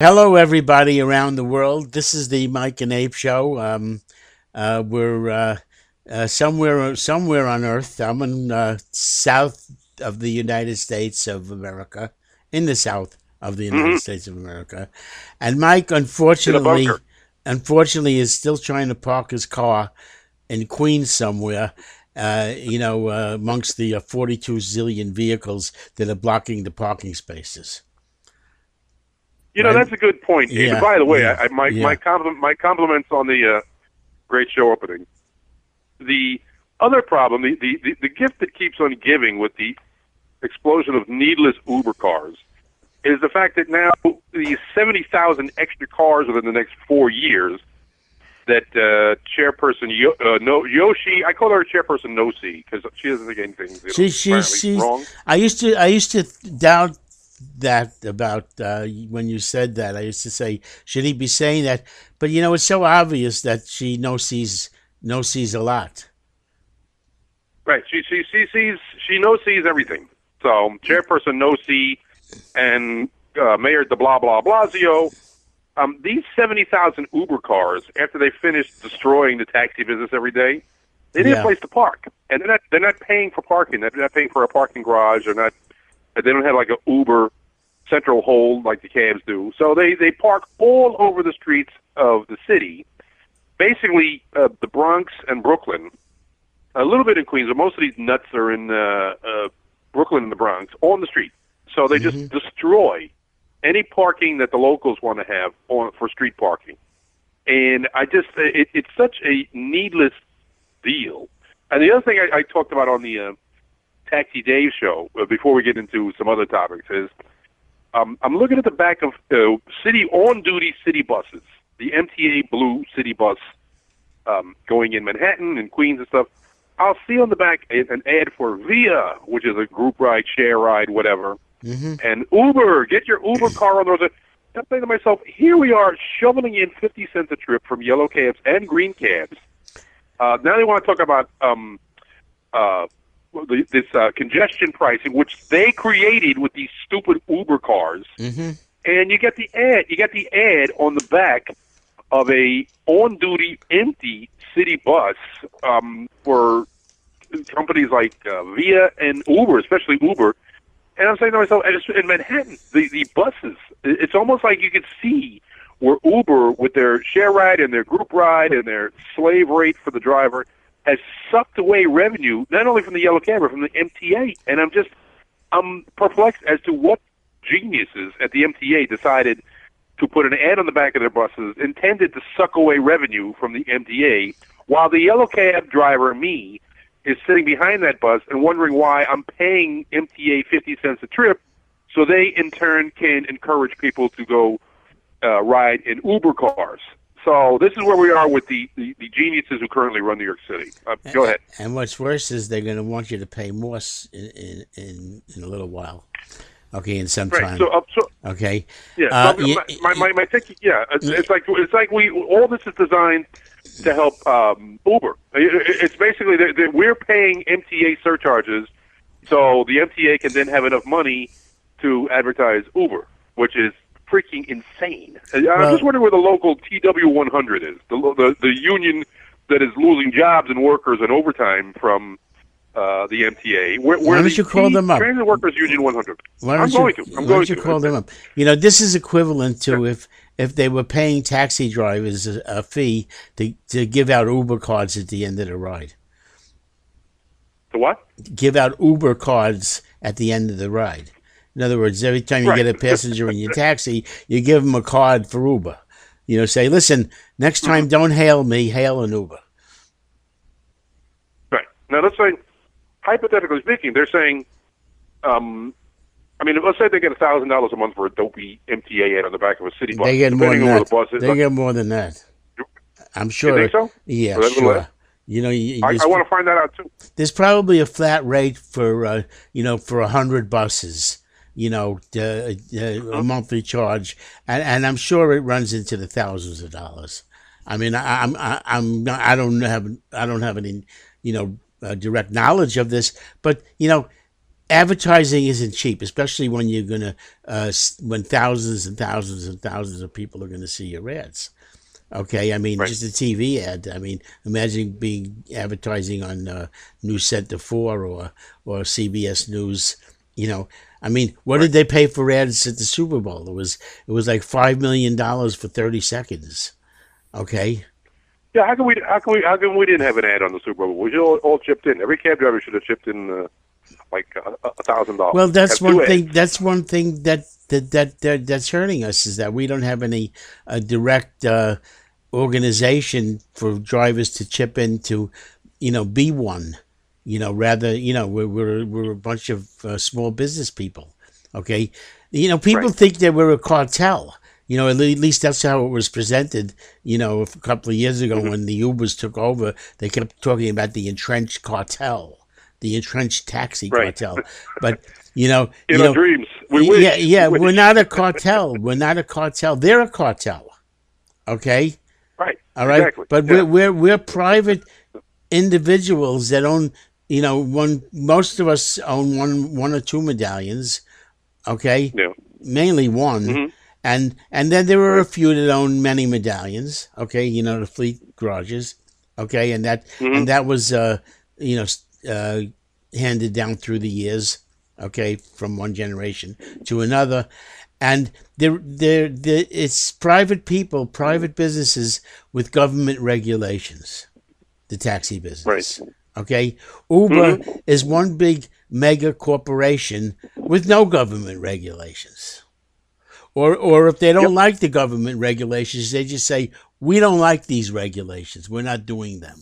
Hello, everybody around the world. This is the Mike and Abe Show. We're somewhere on Earth. I'm in south of the United States of America, in the south of the United Hmm. States of America, and Mike, In a bunker. unfortunately, is still trying to park his car in Queens somewhere. Amongst the 42 zillion vehicles that are blocking the parking spaces. Right? That's a good point, Abe. And Yeah, by the way, yeah, my yeah. my compliments on the great show opening. The other problem, the gift that keeps on giving with the explosion of needless Uber cars, is the fact that now these 70,000 extra cars within the next 4 years that chairperson no Yoshi, I call her chairperson Nosi because she doesn't think anything apparently She's. wrong. I used to doubt that about when you said that. I used to say, should he be saying that? But it's so obvious that no sees a lot. Right. She everything. So chairperson Nosi and Mayor de blah blah Blasio. These 70,000 Uber cars, after they finish destroying the taxi business every day, they need a Yeah. place to park, and they're not paying for parking. They're not paying for a parking garage. They're not. They don't have like a Uber central hold like the cabs do. So they park all over the streets of the city, basically the Bronx and Brooklyn, a little bit in Queens, but most of these nuts are in Brooklyn and the Bronx, on the street. So they just destroy any parking that the locals want to have for street parking. And it's such a needless deal. And the other thing I talked about on the Taxi Dave show, before we get into some other topics, is I'm looking at the back of city on-duty city buses, the MTA Blue city bus going in Manhattan and Queens and stuff. I'll see on the back an ad for Via, which is a group ride, share ride, whatever, and Uber. Get your Uber car on the road. I'm saying to myself, here we are shoveling in 50 cents a trip from yellow cabs and green cabs. Now they want to talk about this congestion pricing, which they created with these stupid Uber cars. And you get the ad. You get the ad on the back of a on-duty empty city bus for companies like Via and Uber, especially Uber. And I'm saying to myself, and it's in Manhattan, the buses, it's almost like you could see where Uber, with their share ride and their group ride and their slave rate for the driver, has sucked away revenue, not only from the yellow cab, but from the MTA. And I'm perplexed as to what geniuses at the MTA decided to put an ad on the back of their buses intended to suck away revenue from the MTA, while the yellow cab driver, me, is sitting behind that bus and wondering why I'm paying MTA 50 cents a trip, so they in turn can encourage people to go ride in Uber cars. So this is where we are with the geniuses who currently run New York City. Go ahead. And what's worse is they're going to want you to pay more in a little while. Okay, in some Right. time. So Okay. yeah. My thinking. Yeah. It's like we all this is designed to help Uber. It's basically that we're paying MTA surcharges, so the MTA can then have enough money to advertise Uber, which is freaking insane. I'm just wondering where the local TW100 is, the union that is losing jobs and workers and overtime from the MTA. Why don't you call them up? Transit Workers Union 100. Why I'm don't going you to. call them up? This is equivalent to if they were paying taxi drivers a fee to give out Uber cards at the end of the ride. The what? Give out Uber cards at the end of the ride. In other words, every time you get a passenger in your taxi, you give them a card for Uber. Say, listen, next time don't hail me, hail an Uber. Right. Now, let's say, hypothetically speaking, they're saying, let's say they get $1,000 a month for a dopey MTA ad on the back of a city bus. They get more than depending on where that. the bus is. They get more than that. I'm sure. You think so? Yeah, Or that's a little sure. less? I want to find that out too. There's probably a flat rate for for 100 buses. A monthly charge, and I'm sure it runs into the thousands of dollars. I mean, I don't have any direct knowledge of this, but advertising isn't cheap, especially when you're gonna when thousands and thousands and thousands of people are gonna see your ads. Okay, I mean, Right. just a TV ad. I mean, imagine being advertising on News Center 4 or CBS News. You know, I mean, what did they pay for ads at the Super Bowl? It was like $5 million for 30 seconds. Okay, Yeah, how come we didn't have an ad on the Super Bowl? We should all chipped in. Every cab driver should have chipped in like $1,000. well, that's Have two one ads. thing. That's one thing that's hurting us is that we don't have any direct organization for drivers to chip in to, be one. Rather, we're a bunch of small business people. Okay, people Right. think that we're a cartel. At least that's how it was presented. A couple of years ago when the Ubers took over, they kept talking about the entrenched cartel, the entrenched taxi Right. cartel. But you know, In you our know, dreams, we wish. yeah, yeah, We we're wish. not a cartel. We're not a cartel. They're a cartel. Okay, Right. all right. Exactly. But Yeah. we're private individuals that own. Most of us own one or two medallions. Okay, Yeah. mainly one, hmm and then there are a Right. few that own many medallions. Okay, the fleet garages. Okay, hmm and that was you know handed down through the years. Okay, from one generation to another, and it's private people, private businesses with government regulations. The taxi Right. business. Okay, Uber hmm is one big mega corporation with no government regulations. Or if they don't Yep. like the government regulations, they just say we don't like these regulations. We're not doing them.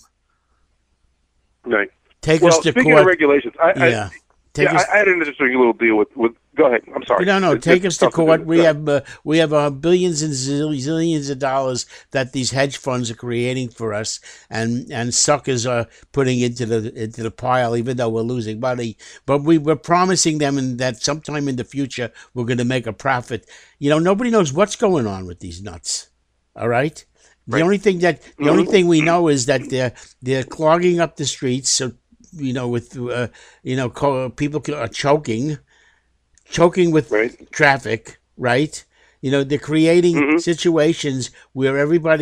Right. Take us Well, to speaking of court. regulations, Yeah, take us. I had an interesting little deal with. Go ahead. I'm sorry. No. It's Take us to tough do court. this. We Go ahead. have billions and zillions of dollars that these hedge funds are creating for us, and suckers are putting into the pile, even though we're losing money. But we were promising them that sometime in the future we're going to make a profit. Nobody knows what's going on with these nuts. All right. The Right. only thing we know is that they're clogging up the streets. So with people are choking with Right. traffic, right? They're creating hmm situations where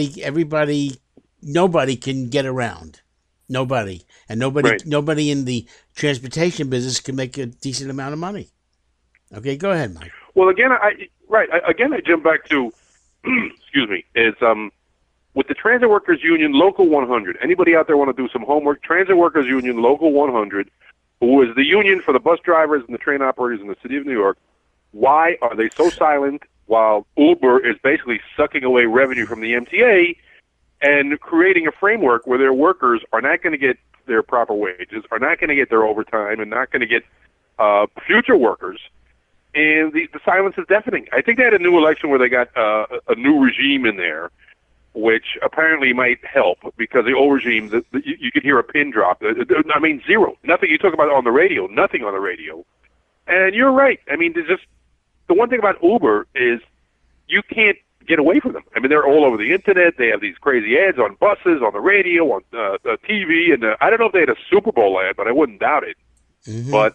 nobody can get around. Nobody. And Right. nobody in the transportation business can make a decent amount of money. Okay, go ahead, Mike. Well, again, I jump back to, excuse me, is with the Transit Workers Union Local 100. Anybody out there want to do some homework? Transit Workers Union Local 100, who is the union for the bus drivers and the train operators in the city of New York. Why are they so silent while Uber is basically sucking away revenue from the MTA and creating a framework where their workers are not going to get their proper wages, are not going to get their overtime, and not going to get future workers? And the silence is deafening. I think they had a new election where they got a new regime in there, which apparently might help because the old regime, you could hear a pin drop. I mean, zero. Nothing you talk about on the radio, nothing on the radio. And you're right. I mean, there's just the one thing about Uber is you can't get away from them. I mean, they're all over the internet. They have these crazy ads on buses, on the radio, on TV, and I don't know if they had a Super Bowl ad, but I wouldn't doubt it. Hmm. But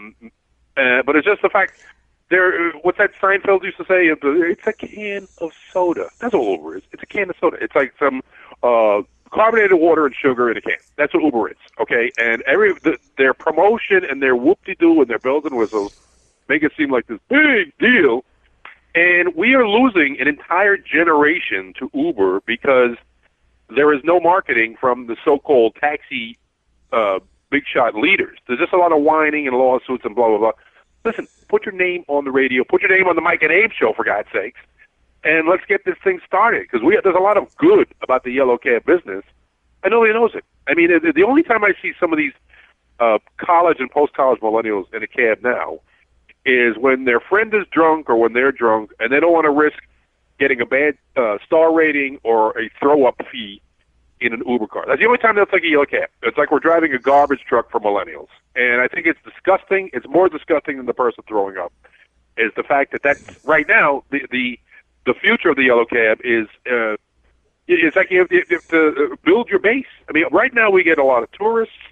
it's just the fact. What's that Seinfeld used to say? It's a can of soda. That's all Uber is. It's a can of soda. It's like some carbonated water and sugar in a can. That's what Uber is. Okay, and their promotion and their whoop-de-doo and their bells and whistles make it seem like this big deal. And we are losing an entire generation to Uber because there is no marketing from the so-called taxi big shot leaders. There's just a lot of whining and lawsuits and blah, blah, blah. Listen, put your name on the radio, put your name on the Mike and Abe show, for God's sakes, and let's get this thing started, because there's a lot of good about the yellow cab business, and nobody knows it. I mean, the only time I see some of these college and post-college millennials in a cab now is when their friend is drunk or when they're drunk, and they don't want to risk getting a bad star rating or a throw-up fee in an Uber car. That's the only time they'll take a yellow cab. It's like we're driving a garbage truck for millennials. And I think it's disgusting. It's more disgusting than the person throwing up, is the fact that that's right now the future of the yellow cab is it's like you have to build your base. I mean, right now we get a lot of tourists.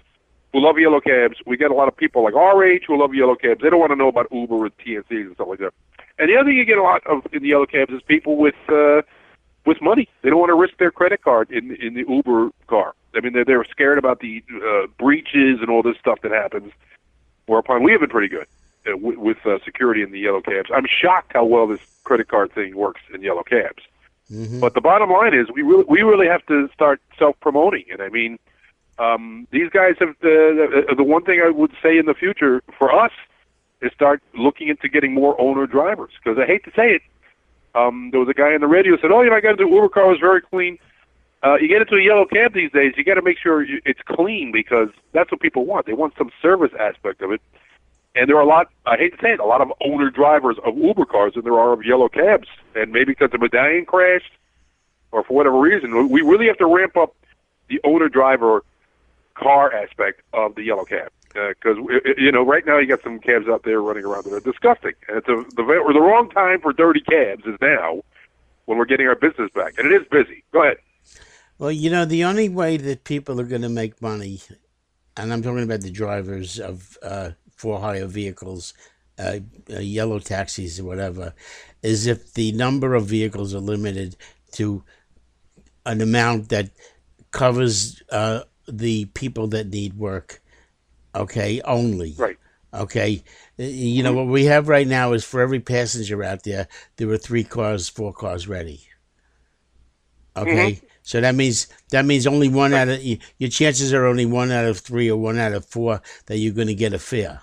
who love yellow cabs. We get a lot of people like our age who love yellow cabs. They don't want to know about Uber and TNCs and stuff like that. And the other thing you get a lot of in the yellow cabs is people with money. They don't want to risk their credit card in the Uber car. I mean, they're scared about the breaches and all this stuff that happens. Whereupon we have been pretty good with security in the yellow cabs. I'm shocked how well this credit card thing works in yellow cabs. Mm-hmm. But the bottom line is we really have to start self-promoting. And I mean, these guys have the one thing I would say in the future for us is start looking into getting more owner drivers. Because I hate to say it, there was a guy on the radio who said, "Oh, I got into Uber car, was very clean." You get into a yellow cab these days, you got to make sure it's clean because that's what people want. They want some service aspect of it. And there are a lot, I hate to say it, a lot of owner drivers of Uber cars than there are of yellow cabs. And maybe because the medallion crashed or for whatever reason, we really have to ramp up the owner driver car aspect of the yellow cab. Because, right now you got some cabs out there running around that are disgusting. And it's the wrong time for dirty cabs is now when we're getting our business back. And it is busy. Go ahead. Well, the only way that people are going to make money, and I'm talking about the drivers of for-hire vehicles, yellow taxis or whatever, is if the number of vehicles are limited to an amount that covers the people that need work, okay, only. Right. Okay. What we have right now is for every passenger out there are 4 cars ready. Okay. Mm-hmm. So that means only one out of your chances are only 1 out of 3 or 1 out of 4 that you're going to get a fare.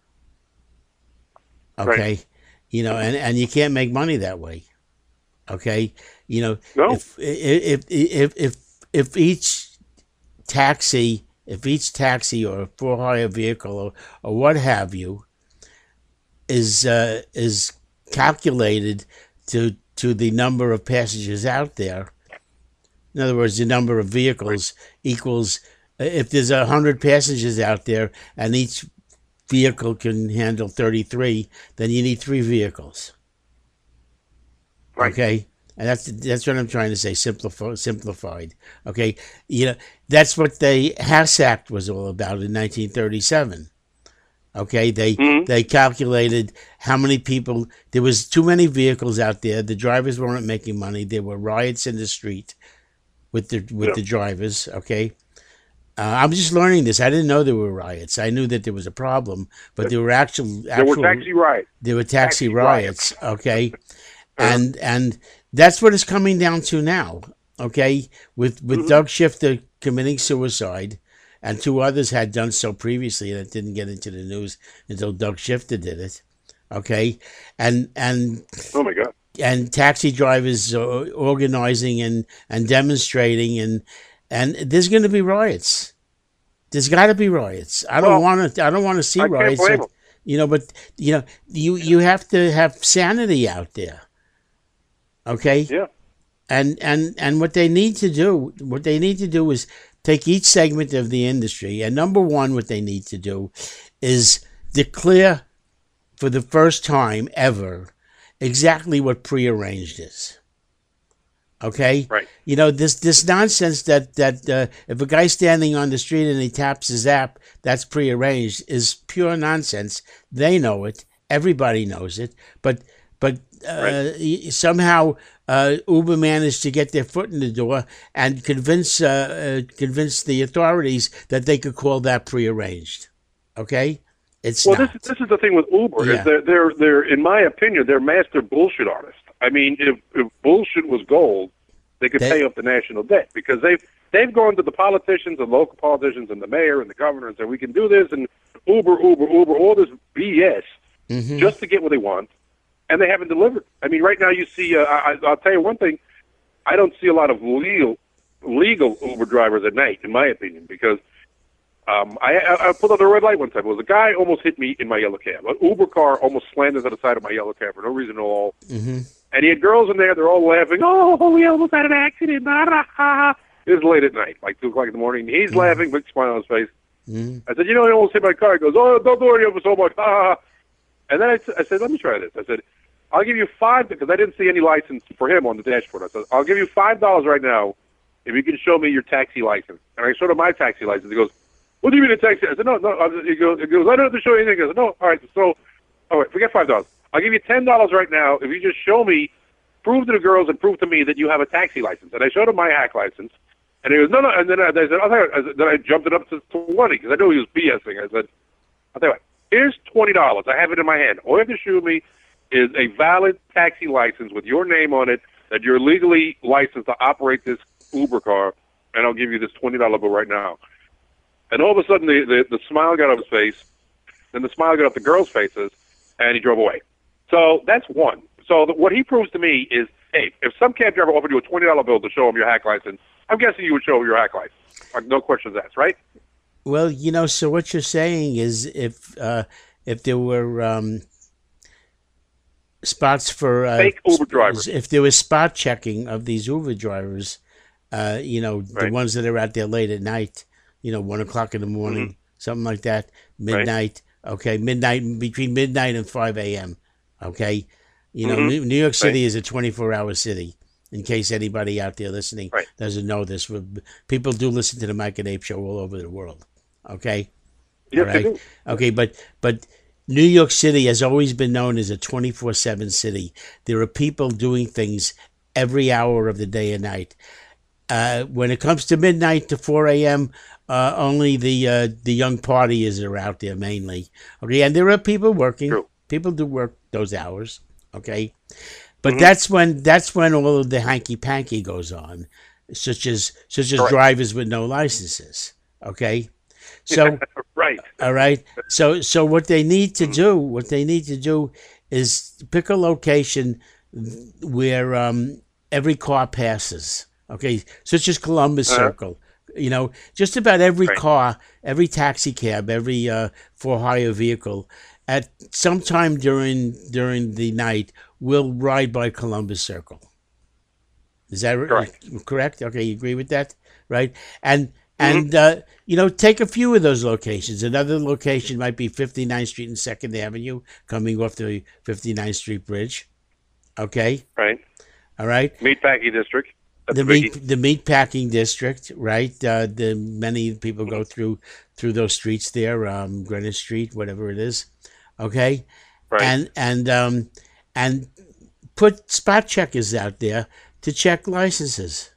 Okay, right. And you can't make money that way. Okay, no. if each taxi or for-hire vehicle or what have you is calculated to the number of passengers out there. In other words, the number of vehicles equals, if there's 100 passengers out there and each vehicle can handle 33, then you need 3 vehicles. Right. Okay? And that's what I'm trying to say, simplified. Okay? That's what the Hass Act was all about in 1937. Okay? They calculated how many people, there was too many vehicles out there, the drivers weren't making money, there were riots in the street with the drivers, okay? I'm just learning this. I didn't know there were riots. I knew that there was a problem, but there were actual there were taxi riots. There were taxi riots, okay? And that's what it's coming down to now, okay? With Doug Shifter committing suicide, and 2 others had done so previously, and it didn't get into the news until Doug Shifter did it, okay? And oh my God. And taxi drivers organizing and demonstrating, and there's going to be riots. There's got to be riots. I don't want to see riots. But you have to have sanity out there. Okay? Yeah. And what they need to do is take each segment of the industry, and number one, what they need to do is declare for the first time ever exactly what prearranged is. Okay? Right. This nonsense that if a guy's standing on the street and he taps his app, that's prearranged is pure nonsense. They know it. Everybody knows it. But somehow Uber managed to get their foot in the door and convince the authorities that they could call that prearranged. Okay? It's not. This is the thing with Uber. Yeah. Is they're in my opinion, they're master bullshit artists. I mean, if bullshit was gold, they could pay off the national debt because they've gone to the politicians, the local politicians, and the mayor and the governor and said we can do this and Uber, all this BS just to get what they want, and they haven't delivered. I mean, right now you see. I'll tell you one thing. I don't see a lot of legal Uber drivers at night, in my opinion, because. I pulled out a red light one time. It was a guy almost hit me in my yellow cab. An Uber car almost slammed into the side of my yellow cab for no reason at all. Mm-hmm. And he had girls in there. They're all laughing. Oh, we almost had an accident. It was late at night, like 2 o'clock in the morning. He's laughing, big smile on his face. Mm-hmm. I said, he almost hit my car. He goes, oh, don't worry over so much. And then I said, let me try this. I said, I'll give you $5 because I didn't see any license for him on the dashboard. I said, I'll give you $5 right now if you can show me your taxi license. And I showed him my taxi license. He goes, What do you mean a taxi? I said, no. He goes, I don't have to show you anything. I said, no, all right, so, all right, forget $5. I'll give you $10 right now if you just show me, prove to the girls and prove to me that you have a taxi license. And I showed him my hack license. And he goes, no. And then I said, then I jumped it up to 20 because I knew he was BSing. I said, I'll tell you what, here's $20. I have it in my hand. All you have to show me is a valid taxi license with your name on it, that you're legally licensed to operate this Uber car, and I'll give you this $20 bill right now. And all of a sudden, the smile got off his face, then the smile got off the girls' faces, and he drove away. So that's one. So what he proves to me is, hey, if some cab driver offered you a $20 bill to show him your hack license, I'm guessing you would show him your hack license. No questions asked, right? Well, so what you're saying is if there were spots for fake Uber drivers, if there was spot checking of these Uber drivers, the ones that are out there late at night, 1 o'clock in the morning, something like that, midnight, okay, between midnight and 5 a.m., okay? New York City is a 24-hour city, in case anybody out there listening doesn't know this. People do listen to the Mike and Abe show all over the world, okay? Yes, right? they do. Okay, but New York City has always been known as a 24/7 city. There are people doing things every hour of the day and night. When it comes to midnight to 4 a.m., only the young partiers are out there mainly. Okay, and there are people working. True. People do work those hours. Okay, but that's when all of the hanky panky goes on, such as drivers with no licenses. Okay, so right, all right. So what they need to do is pick a location where every car passes. Okay, such as Columbus Circle. Just about every car, every taxi cab, every for-hire vehicle, at some time during the night, will ride by Columbus Circle. Is that correct? Okay, you agree with that, right? And take a few of those locations. Another location might be 59th Street and 2nd Avenue, coming off the 59th Street Bridge. Okay. Right. All right. Meatpacking district. The meatpacking district, right? Many people go through those streets there, Greenwich Street, whatever it is. Okay, right. And put spot checkers out there to check licenses.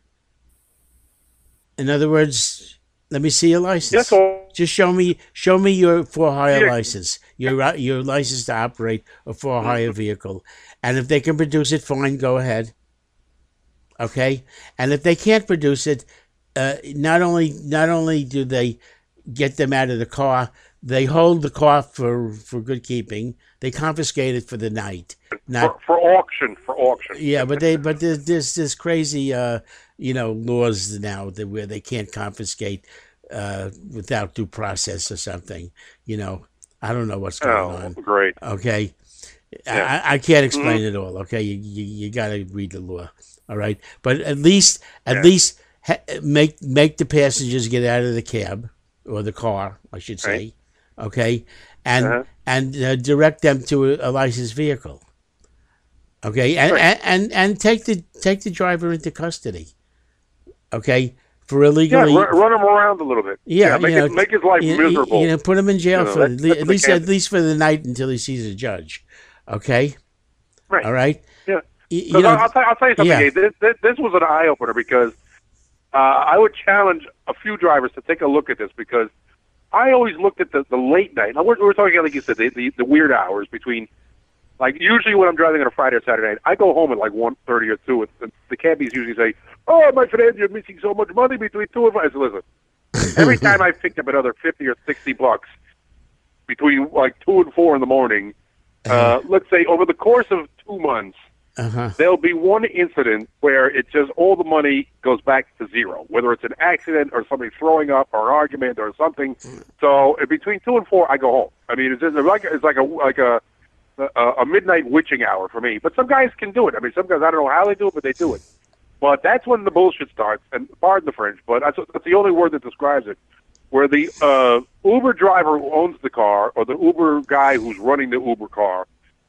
In other words, let me see your license. That's all. Just show me your for-hire license, your license to operate a for-hire vehicle, and if they can produce it, fine, go ahead. Okay, and if they can't produce it, not only do they get them out of the car, they hold the car for good keeping. They confiscate it for the night, not for auction. Yeah, but there's this crazy laws now where they can't confiscate without due process or something. I don't know what's going on. Great. Okay, yeah. I can't explain it all. Okay, you got to read the law. All right, but at least make the passengers get out of the cab or the car, I should say. Right. Okay, and direct them to a licensed vehicle. Okay, and take the driver into custody. Okay, for illegally run him around a little bit. Yeah, make his life miserable. Put him in jail for at least for the night until he sees a judge. Okay, right. All right. Yeah. I'll tell you something. Yeah. This was an eye opener because I would challenge a few drivers to take a look at this because I always looked at the late night. Now we're talking, like you said, the weird hours between. Like, usually when I'm driving on a Friday or Saturday night, I go home at like 1:30 or 2, and the cabbies usually say, "Oh, my friend, you're missing so much money between 2 and 5." I said, listen, every time I picked up another 50 or 60 bucks between like 2 and 4 in the morning, let's say over the course of 2 months, there'll be one incident where it just all the money goes back to zero, whether it's an accident or somebody throwing up or an argument or something. So between 2 and 4, I go home. I mean, it's like a midnight witching hour for me. But some guys can do it. I mean, some guys, I don't know how they do it, but they do it. But that's when the bullshit starts, and pardon the French, but that's the only word that describes it, where the Uber driver who owns the car or the Uber guy who's running the Uber car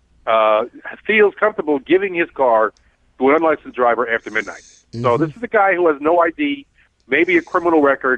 feels comfortable giving his car to an unlicensed driver after midnight. Mm-hmm. So this is a guy who has no ID, maybe a criminal record,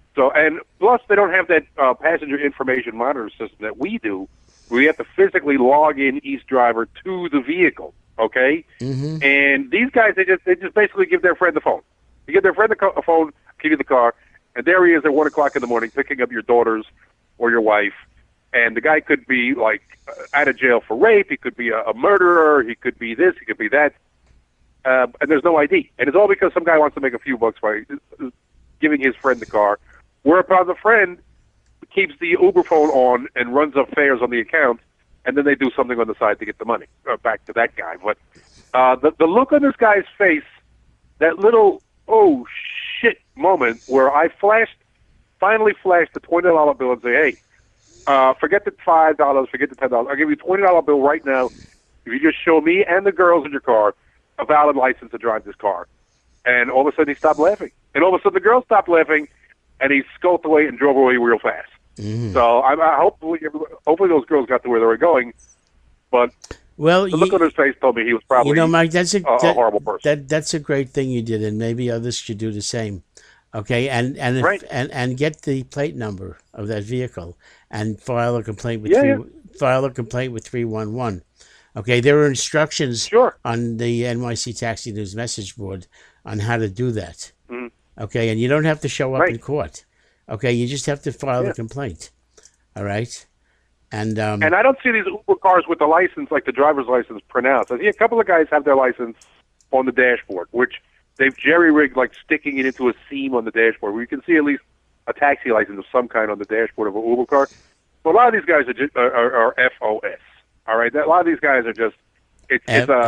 So, and plus they don't have that passenger information monitor system that we do. We have to physically log in each driver to the vehicle. Okay, and these guys they just basically give their friend the phone. You give their friend a phone, give you the car, and there he is at 1:00 in the morning picking up your daughters or your wife. And the guy could be like out of jail for rape. He could be a murderer. He could be this. He could be that. And there's no ID. And it's all because some guy wants to make a few bucks by giving his friend the car. Whereupon the friend keeps the Uber phone on and runs up fares on the account, and then they do something on the side to get the money back to that guy. But the look on this guy's face, that little oh shit moment where I finally flashed the $20 bill and say, hey, forget the $5, forget the $10. I'll give you a $20 bill right now if you just show me and the girls in your car a valid license to drive this car. And all of a sudden he stopped laughing. And all of a sudden the girl stopped laughing, and he skulked away and drove away real fast. So hopefully those girls got to where they were going. But the look on his face told me he was probably Mike, that's a horrible person. That's a great thing you did, and maybe others should do the same. Okay, and Right. and get the plate number of that vehicle and file a complaint with file a complaint with 311. Okay, there are instructions on the NYC Taxi News message board on how to do that. Okay, and you don't have to show up in court. Okay, you just have to file a complaint. All right, and I don't see these Uber cars with the license, like the driver's license, pronounced. I see a couple of guys have their license on the dashboard, which they've jerry-rigged, like sticking it into a seam on the dashboard, where you can see at least a taxi license of some kind on the dashboard of an Uber car. But a lot of these guys are FOS. All right, a lot of these guys are just it's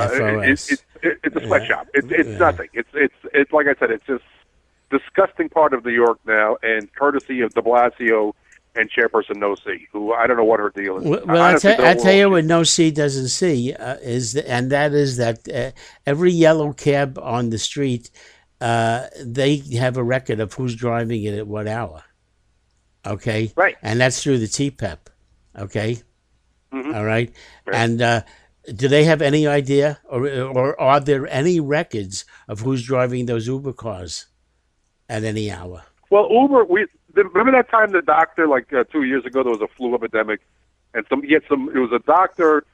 a sweatshop. It's nothing. It's like I said, it's just disgusting part of New York now, and courtesy of de Blasio and Chairperson No C, who I don't know what her deal is. Well, I tell you what No C doesn't see is that every yellow cab on the street, they have a record of who's driving it at what hour. Okay, right, and that's through the TPEP. Okay, all right, and do they have any idea, or are there any records of who's driving those Uber cars at any hour? Well, Uber, remember that time the doctor, like 2 years ago, there was a flu epidemic, and it was a doctor,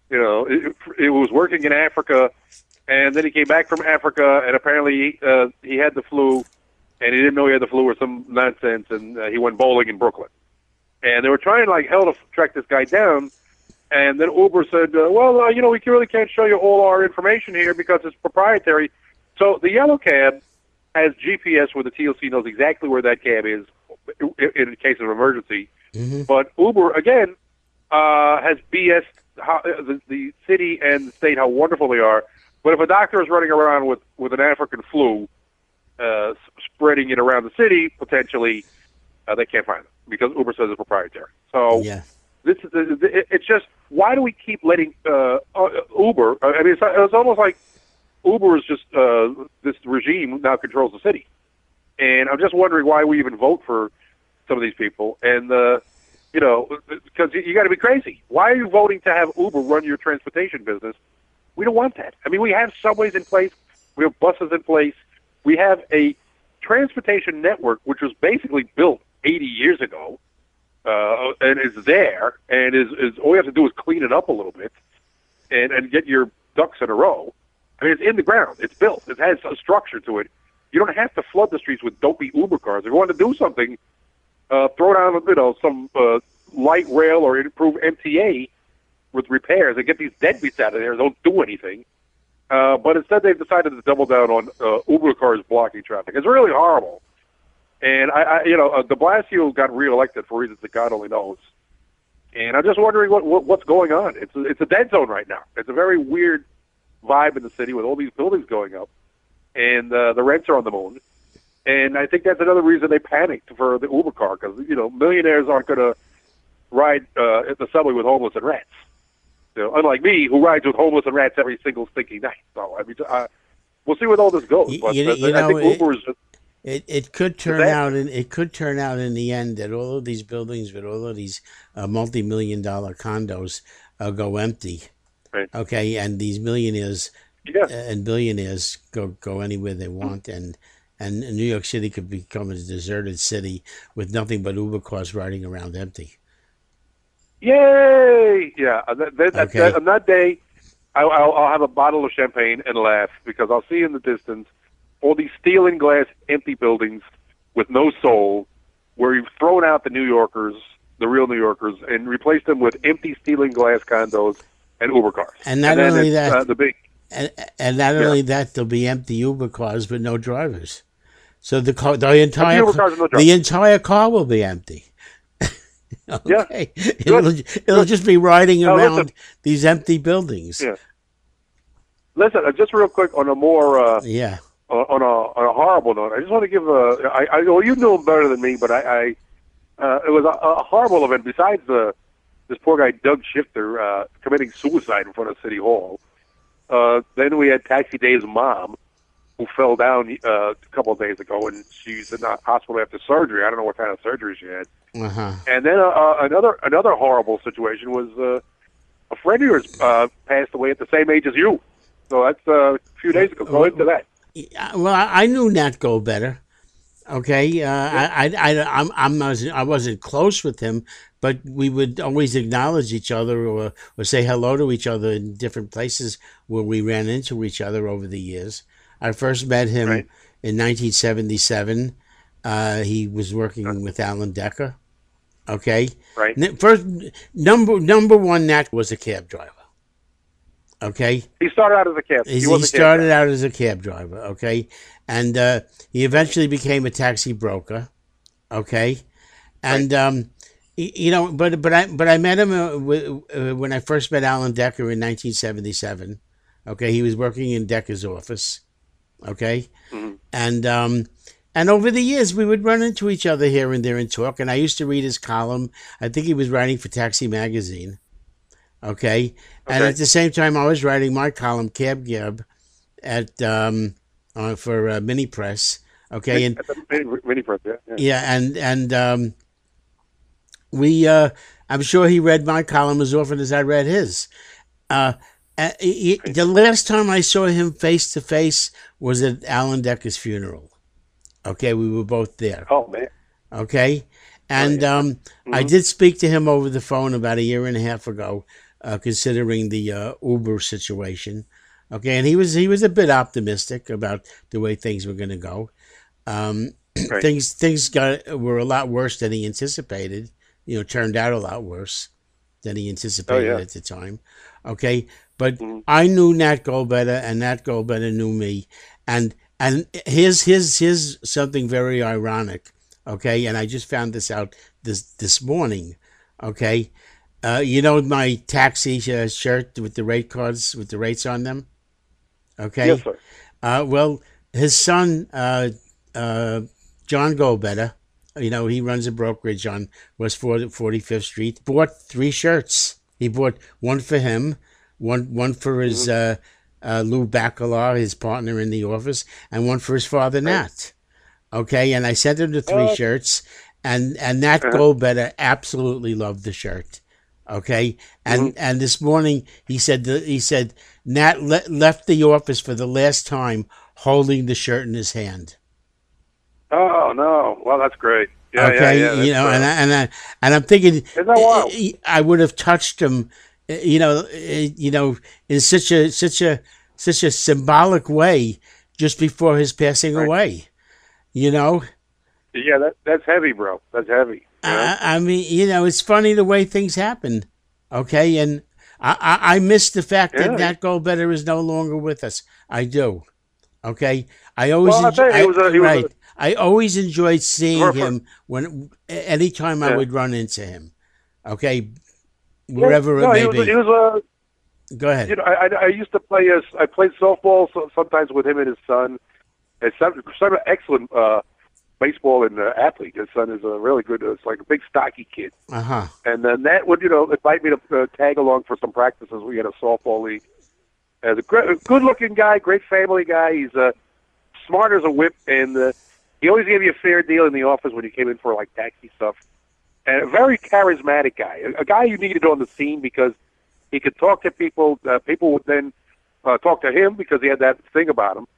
it was working in Africa, and then he came back from Africa, and apparently he had the flu, and he didn't know he had the flu or some nonsense, and he went bowling in Brooklyn. And they were trying like hell to track this guy down, and then Uber said, we really can't show you all our information here because it's proprietary. So the yellow cab has GPS where the TLC knows exactly where that cab is in case of emergency. But Uber, again, has BS the city and the state how wonderful they are. But if a doctor is running around with an African flu, spreading it around the city, potentially, they can't find them because Uber says it's proprietary. So it's just, why do we keep letting Uber? I mean, it's almost like Uber is just this regime now controls the city, and I'm just wondering why we even vote for some of these people. And because you got to be crazy. Why are you voting to have Uber run your transportation business? We don't want that. I mean, we have subways in place, we have buses in place, we have a transportation network which was basically built 80 years ago, and is there, and is all you have to do is clean it up a little bit, and get your ducks in a row. I mean, it's in the ground. It's built. It has a structure to it. You don't have to flood the streets with dopey Uber cars. If you want to do something, throw down some light rail or improve MTA with repairs and get these deadbeats out of there. Don't do anything. But instead, they've decided to double down on Uber cars blocking traffic. It's really horrible. And de Blasio got reelected for reasons that God only knows. And I'm just wondering what's going on. It's a dead zone right now. It's a very weird vibe in the city with all these buildings going up, and the rents are on the moon. And I think that's another reason they panicked for the Uber car, because millionaires aren't going to ride at the subway with homeless and rats. Unlike me, who rides with homeless and rats every single stinking night. So I mean, we'll see where all this goes. But I think Uber is just. It could turn out, and it could turn out in the end that all of these buildings with all of these multi-million-dollar condos go empty. Right. Okay, and these millionaires and billionaires go anywhere they want, and and New York City could become a deserted city with nothing but Uber cars riding around empty. Yay! Yeah, Okay. on that day, I'll have a bottle of champagne and laugh because I'll see in the distance all these steel and glass empty buildings with no soul, where you've thrown out the New Yorkers, the real New Yorkers, and replaced them with empty steel and glass condos and Uber cars. And not then only it's, that, the big and not yeah, only that, there'll be empty Uber cars but no drivers. So empty Uber cars and no the drivers. entire car will be empty. Yeah, Okay, good, it'll just be riding Now around listen, these empty buildings. yeah, listen. Just real quick on a more Yeah. on a horrible note, I just want to give I well, you know him better than me, but I it was a horrible event. Besides this poor guy Doug Shifter committing suicide in front of City Hall, then we had Taxi Dave's mom, who fell down a couple of days ago, and she's in the hospital after surgery. I don't know what kind of surgery she had. Uh-huh. And then another horrible situation was a friend of yours passed away at the same age as you. So that's a few days ago. Go into that. Well, I knew Nat Go better. Okay, I wasn't close with him, but we would always acknowledge each other or say hello to each other in different places where we ran into each other over the years. I first met him Right. in 1977. He was working with Alan Decker. Okay, Right. First number one, Nat was a cab driver. Okay, He started out as a cab. he was a cab started guy. out as a cab driver. Okay, and he eventually became a taxi broker. Okay, and but I met him when I first met Alan Decker in 1977. Okay, he was working in Decker's office. Okay, Mm-hmm. and over the years we would run into each other here and there and talk. And I used to read his column. I think he was writing for Taxi Magazine. Okay, and Okay. at the same time I was writing my column, Cab Gab, at for Mini Press. Okay, and At the mini press, yeah. yeah, and we I'm sure he read my column as often as I read his. The last time I saw him face to face was at Alan Decker's funeral. Okay, we were both there. Oh man. Okay, and yeah. I did speak to him over the phone about a year and a half ago, considering the Uber situation. Okay, and he was a bit optimistic about the way things were going to go. Right. Things were a lot worse than he anticipated. Turned out a lot worse than he anticipated Oh, yeah. at the time. Okay, but Mhm. I knew Nat Goldbetter, and Nat Goldbetter knew me, and here's something very ironic. Okay, and I just found this out this morning. Okay, my taxi shirt with the rate cards with the rates on them. Okay, Yes, sir. well, his son, John Goldbetter, he runs a brokerage on West 45th Street, bought 3 shirts. He bought one for him, one for his Lou Bacalar, his partner in the office, and one for his father, Nat. Okay, and I sent him the 3 shirts, and Nat Goldbetter absolutely loved the shirt. Okay, and this morning he said Nat left the office for the last time holding the shirt in his hand. Oh no. Well, that's great. Yeah, Okay, yeah, yeah. and I'm thinking Isn't that wild? I would have touched him, in such a symbolic way just before his passing Right. away. Yeah, that's heavy, bro. That's heavy. You know? I mean, it's funny the way things happen. Okay, and I miss the fact that Yeah. Nat Goldbetter is no longer with us. I do. Okay, I always Well, I'll tell you, he was right. I always enjoyed seeing for- him anytime I Yeah. would run into him. Okay, wherever no, it may he was, be. He was Go ahead. I used to play I played softball sometimes with him and his son. His son an excellent baseball and athlete. His son is a really good. It's like a big stocky kid. Uh-huh. And then Nat would invite me to tag along for some practices. We had a softball league. As a good-looking guy, great family guy. He's smart as a whip, and he always gave you a fair deal in the office when you came in for like taxi stuff. And a very charismatic guy, a guy you needed on the scene because he could talk to people. People would then talk to him because he had that thing about him.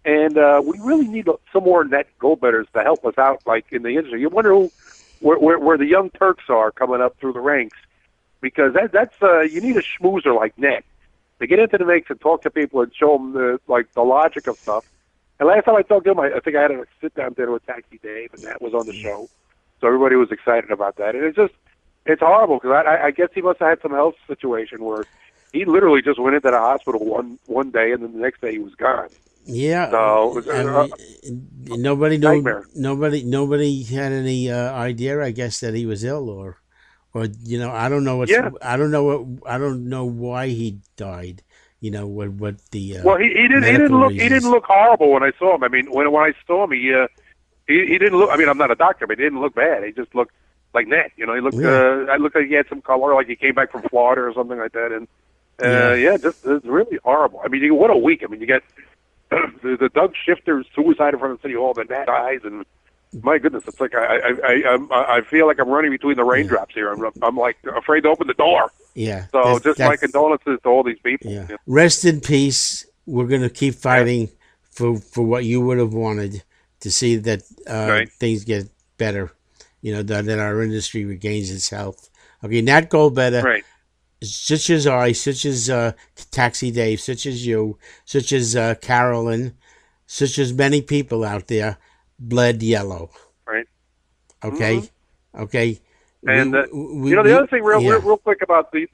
And we really need some more net go-betters to help us out, like in the industry. You wonder where the young Turks are coming up through the ranks, because that's you need a schmoozer like Ned to get into the mix and talk to people and show them the logic of stuff. And last time I talked to him, I think I had a sit-down dinner with Taxi Dave, and that was on the show, so everybody was excited about that. And it's horrible because I guess he must have had some health situation where he literally just went into the hospital one day, and then the next day he was gone. Yeah. So nobody knew. nightmare. Nobody had any idea, I guess, that he was ill, or I don't know I don't know why he died. What the well, he didn't look horrible when I saw him. I mean, when I saw him, he didn't look. I mean, I'm not a doctor, but he didn't look bad. He just looked like Ned. He looked. I looked like he had some color, like he came back from Florida or something like that. And just it's really horrible. I mean, what a week. I mean, you get the Doug Shifter suicide in front of City Hall, then Ned dies, and my goodness, it's like I feel like I'm running between the raindrops here. I'm like afraid to open the door. Yeah. So just my condolences to all these people. Yeah. Rest in peace. We're going to keep fighting for what you would have wanted to see that things get better. That our industry regains its health. Okay, Nat Goldbetter. Right. Such as I, such as Taxi Dave, such as you, such as Carolyn, such as many people out there, bled yellow. Right. Okay. Mm-hmm. Okay. And the other thing, real quick about the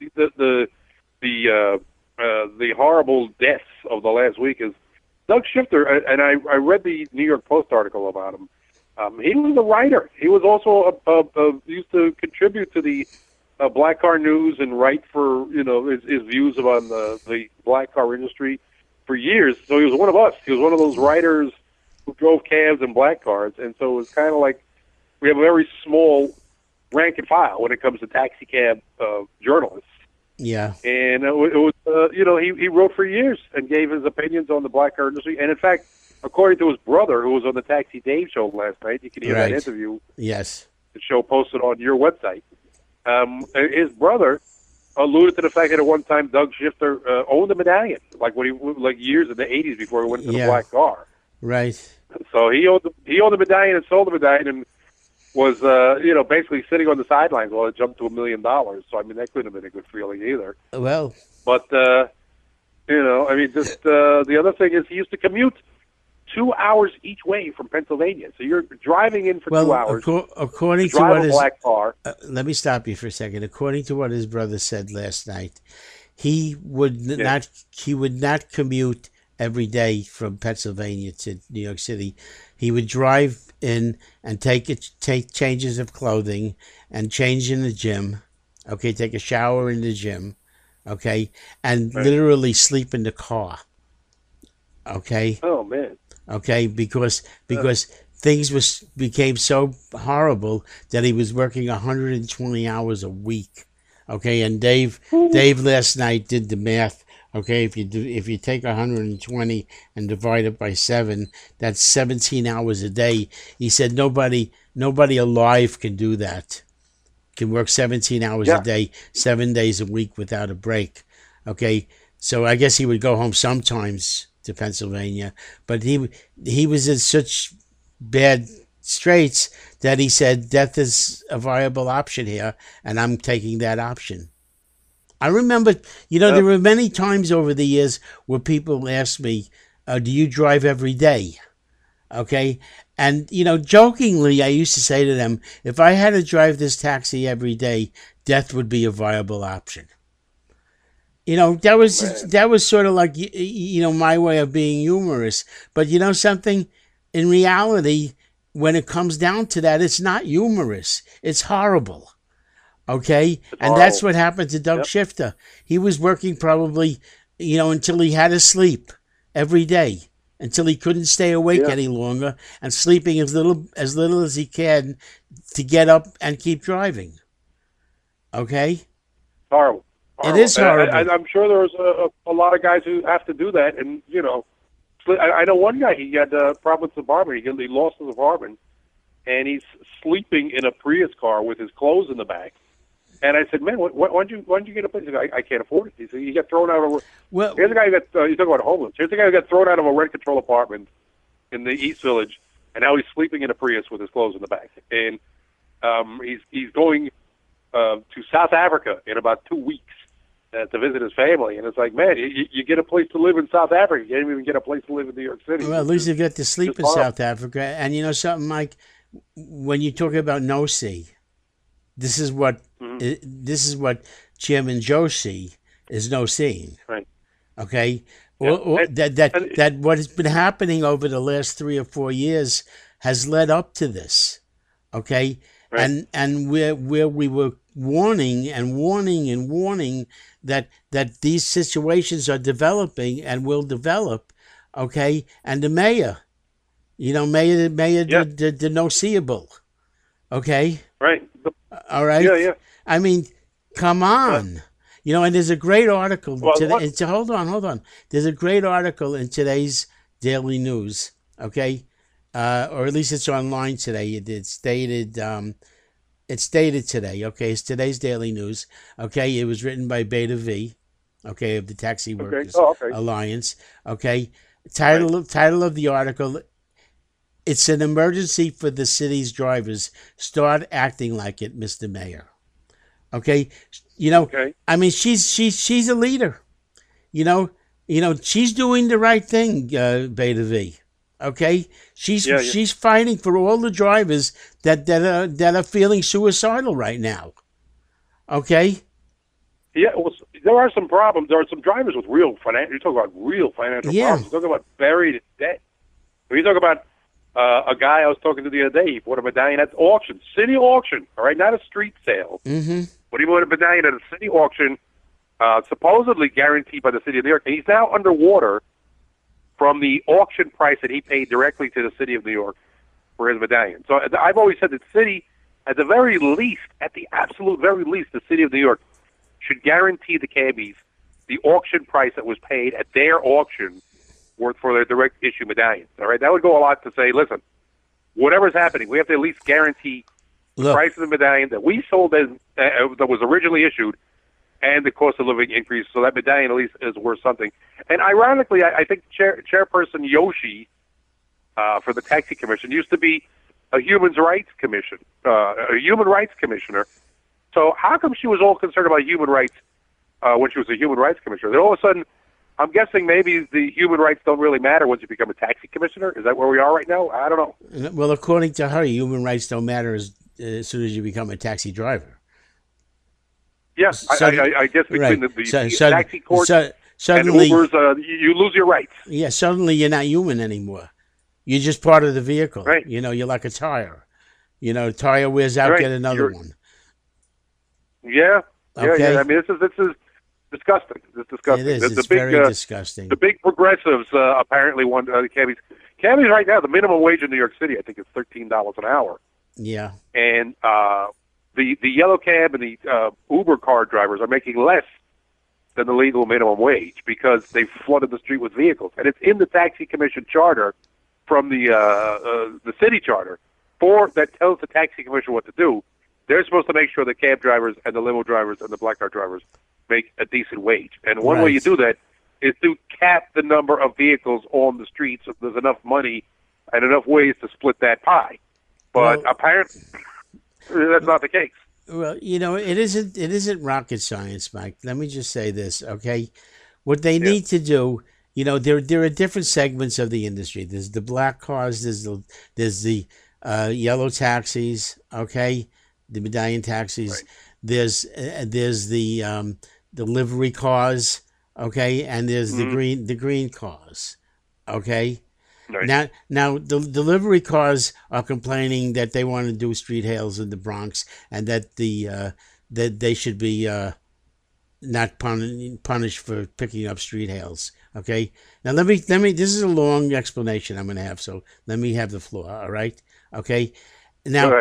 horrible deaths of the last week is Doug Shifter, and I read the New York Post article about him. He was a writer. He was also used to contribute to the Black Car News and write for his views on the black car industry for years. So he was one of us. He was one of those writers who drove cabs and black cars, and so it was kind of like we have a very small rank and file when it comes to taxi cab journalists. Yeah. And it was he wrote for years and gave his opinions on the black car industry. And in fact, according to his brother, who was on the Taxi Dave show last night, you can hear that interview. Yes. The show posted on your website. His brother alluded to the fact that at one time Doug Shifter owned a medallion, like years in the '80s before he went to the black car. Right. So he owned the medallion and sold the medallion and was basically sitting on the sidelines while it jumped to $1 million. So I mean that couldn't have been a good feeling either. Well, but the other thing is he used to commute 2 hours each way from Pennsylvania. So you're driving in for 2 hours. According to what black car. Let me stop you for a second. According to what his brother said last night, he would not commute every day from Pennsylvania to New York City. He would drive in and take changes of clothing and change in the gym. Okay, take a shower in the gym. Okay, and literally sleep in the car. Okay. Oh man. Okay, because things became so horrible that he was working 120 hours a week. Okay, and Dave last night did the math. Okay, if you take 120 and divide it by 7, that's 17 hours a day. He said nobody alive can do that. Can work 17 hours a day, 7 days a week without a break. Okay, so I guess he would go home sometimes to Pennsylvania, but he was in such bad straits that he said death is a viable option here, and I'm taking that option. I remember, there were many times over the years where people asked me, do you drive every day? Okay, and jokingly I used to say to them, if I had to drive this taxi every day, death would be a viable option. That was sort of like, my way of being humorous. But something, in reality, when it comes down to that, it's not humorous. It's horrible. Okay? And that's what happened to Doug Shifter. He was working probably, until he had to sleep every day, until he couldn't stay awake any longer, and sleeping as little as he can to get up and keep driving. Okay? Horrible. It is horrible. I'm sure there's a lot of guys who have to do that, and I know one guy. He had a problem with his apartment. He lost his apartment, and he's sleeping in a Prius car with his clothes in the back. And I said, "Man, why'd you get a place?" He said, I can't afford it. He said, "You got thrown out of a." Well, here's a guy who got. You talk about homeless. Here's a guy who got thrown out of a rent control apartment in the East Village, and now he's sleeping in a Prius with his clothes in the back. And he's going to South Africa in about 2 weeks to visit his family. And it's like, man, you get a place to live in South Africa. You can't even get a place to live in New York City. Well, at least you get to sleep in South Africa. And you know something, Mike? When you talk about no see, this is what Chairman Joe see is no seeing. Right. Okay. Yeah. That what has been happening over the last 3 or 4 years has led up to this. Okay. Right. And where we were warning that these situations are developing and will develop, okay? And the mayor, the no seeable, okay? Right. All right. Yeah. I mean, come on. And there's a great article. Hold on. There's a great article in today's Daily News, okay? Or at least it's online today. It's stated. It's stated today, okay? It's today's Daily News, okay? It was written by Beta V, okay, of the Taxi Workers Alliance, okay? Title of the article, it's an emergency for the city's drivers. Start acting like it, Mr. Mayor. Okay? I mean, she's a leader. She's doing the right thing, Beta V. Okay, she's fighting for all the drivers that are feeling suicidal right now. Okay. Yeah, well, there are some problems. There are some drivers with real financial. You talk about real financial problems. You talk about buried debt. When you talk about a guy I was talking to the other day, he bought a medallion at auction, city auction. All right, not a street sale. Mm-hmm. But he bought a medallion at a city auction, supposedly guaranteed by the city of New York, and he's now underwater from the auction price that he paid directly to the city of New York for his medallion. So I've always said that the city, at the very least, at the absolute very least, the city of New York should guarantee the cabbies the auction price that was paid at their auction for their direct issue medallions. All right, that would go a lot to say, listen, whatever's happening, we have to at least guarantee the price of the medallion that we sold as that was originally issued, and the cost of living increase, so that medallion at least is worth something. And ironically, I think Chairperson Yoshi for the Taxi Commission used to be a human rights commissioner. So how come she was all concerned about human rights when she was a human rights commissioner? Then all of a sudden, I'm guessing maybe the human rights don't really matter once you become a taxi commissioner. Is that where we are right now? I don't know. Well, according to her, human rights don't matter as soon as you become a taxi driver. Yes, I guess between the taxi court and Ubers, you lose your rights. Yeah, suddenly you're not human anymore. You're just part of the vehicle. Right. You're like a tire. The tire wears out, get another one. Yeah. Okay. Yeah. I mean, this is disgusting. It's disgusting. It is. It's very disgusting. The big progressives apparently want cabbies. Cabbies right now, the minimum wage in New York City, I think, is $13 an hour. Yeah. And the yellow cab and the Uber car drivers are making less than the legal minimum wage because they flooded the street with vehicles. And it's in the Taxi Commission charter from the city charter that tells the Taxi Commission what to do. They're supposed to make sure the cab drivers and the limo drivers and the black car drivers make a decent wage. And one way you do that is to cap the number of vehicles on the streets so there's enough money and enough ways to split that pie. But apparently that's not the case. Well, it isn't rocket science, Mike. Let me just say this, okay? What they need to do, there are different segments of the industry. There's the black cars, there's the yellow taxis, okay? The medallion taxis. Right. There's the livery cars, okay? And there's the green cars, okay? Right. Now, the delivery cars are complaining that they want to do street hails in the Bronx and that that they should be not punished for picking up street hails. Okay. Now let me. This is a long explanation I'm going to have, so let me have the floor. All right. Okay. Now,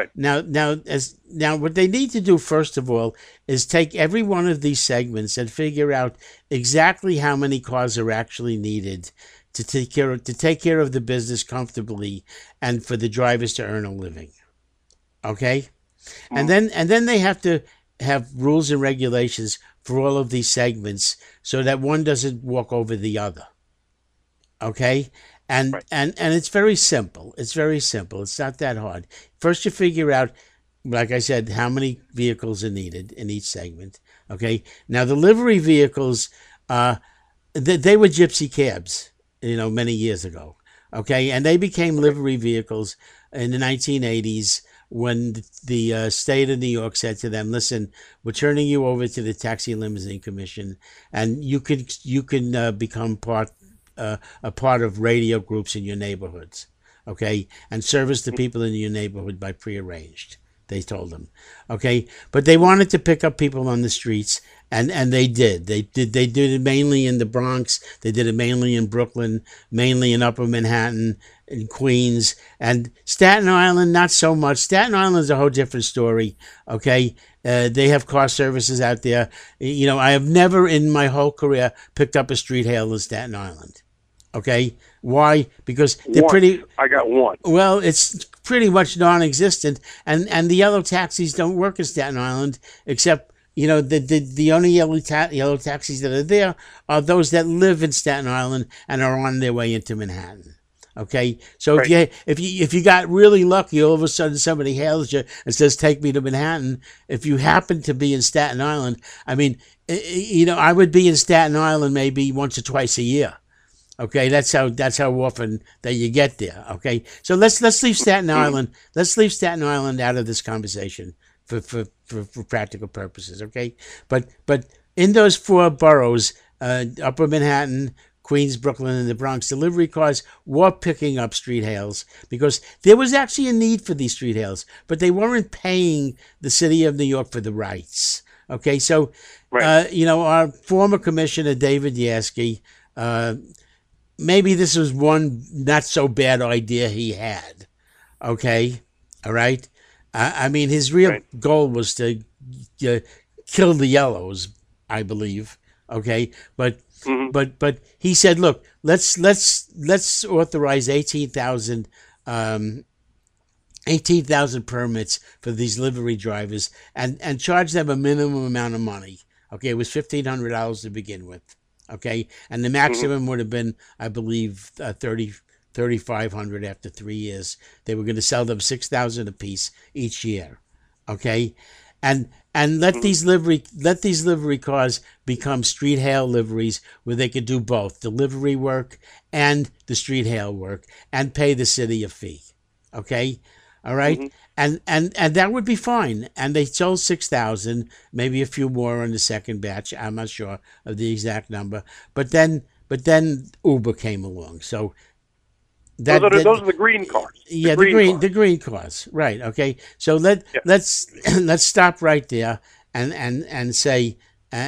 what they need to do first of all is take every one of these segments and figure out exactly how many cars are actually needed to take care of the business comfortably and for the drivers to earn a living. Okay? And then they have to have rules and regulations for all of these segments so that one doesn't walk over the other. Okay? And, Right. and it's very simple. It's very simple. It's not that hard. First, you figure out, like I said, how many vehicles are needed in each segment. Okay. Now, the livery vehicles, they were gypsy cabs, many years ago. Okay. And they became livery vehicles in the 1980s when the state of New York said to them, "Listen, we're turning you over to the Taxi Limousine Commission, and you can become a part of radio groups in your neighborhoods, okay, and service the people in your neighborhood by prearranged." They told them, okay, but they wanted to pick up people on the streets, and they did. They did it mainly in the Bronx. They did it mainly in Brooklyn, mainly in Upper Manhattan, in Queens, and Staten Island. Not so much. Staten Island is a whole different story. Okay, they have car services out there. I have never in my whole career picked up a street hail in Staten Island. Okay, why? Because they're pretty. I got one. Well, it's pretty much non-existent, and the yellow taxis don't work in Staten Island, except the only yellow taxis that are there are those that live in Staten Island and are on their way into Manhattan. Okay, so Right. if you got really lucky, all of a sudden somebody hails you and says, "Take me to Manhattan." If you happen to be in Staten Island, I mean, I would be in Staten Island maybe once or twice a year. Okay, that's how often that you get there. Okay, so let's leave Staten Island. Let's leave Staten Island out of this conversation for practical purposes. Okay, but in those four boroughs, Upper Manhattan, Queens, Brooklyn, and the Bronx, delivery cars were picking up street hails because there was actually a need for these street hails, but they weren't paying the city of New York for the rights. Okay, so Right. our former commissioner David Yaski. Maybe this was one not so bad idea he had. Okay, all right. I mean, his real Right. goal was to kill the yellows, I believe. Okay, but Hmm. he said, look, let's authorize 18,000 permits for these livery drivers and charge them a minimum amount of money. Okay, it was $1,500 to begin with. Okay, and the maximum would have been, I believe, 3,500 after 3 years. They were going to sell them 6,000 apiece each year. Okay, and let these livery cars become street hail liveries where they could do both delivery work and the street hail work and pay the city a fee. Okay, all right? And that would be fine. And they sold 6,000, maybe a few more on the second batch. I'm not sure of the exact number. But then Uber came along. So Those are the green cars. yeah, cars. the green cars, right? Okay, so let's let's stop right there and say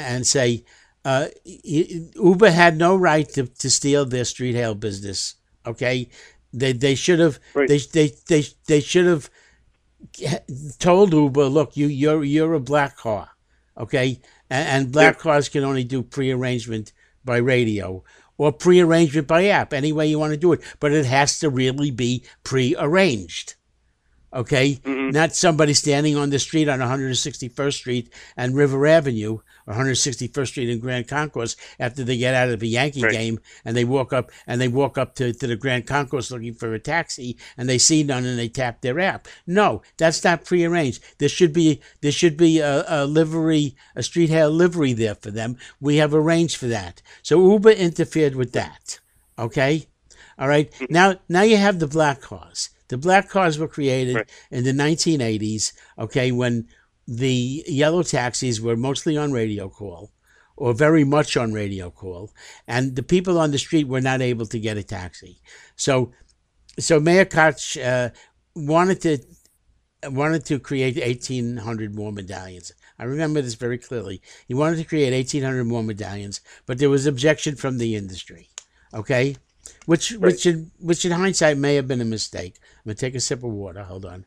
Uber had no right to steal their street hail business. Okay, they should have Right. they should have told Uber, look, you're a black car, okay, and black Yeah. cars can only do prearrangement by radio or prearrangement by app, any way you want to do it, but it has to really be prearranged. Okay, not somebody standing on the street on 161st Street and River Avenue, or 161st Street and Grand Concourse after they get out of a Yankee Right. game and they walk up to the Grand Concourse looking for a taxi and they see none and they tap their app. No, that's not prearranged. There should be a livery, a street hail livery there for them. We have arranged for that. So Uber interfered with that. Okay, all right. Now you have the black cars. The black cars were created Right. in the 1980s, okay, when the yellow taxis were mostly on radio call or very much on radio call, and the people on the street were not able to get a taxi. So Mayor Koch wanted to create 1,800 more medallions. I remember this very clearly. He wanted to create 1,800 more medallions, but there was objection from the industry, okay? Which in hindsight may have been a mistake. I'm gonna take a sip of water. Hold on.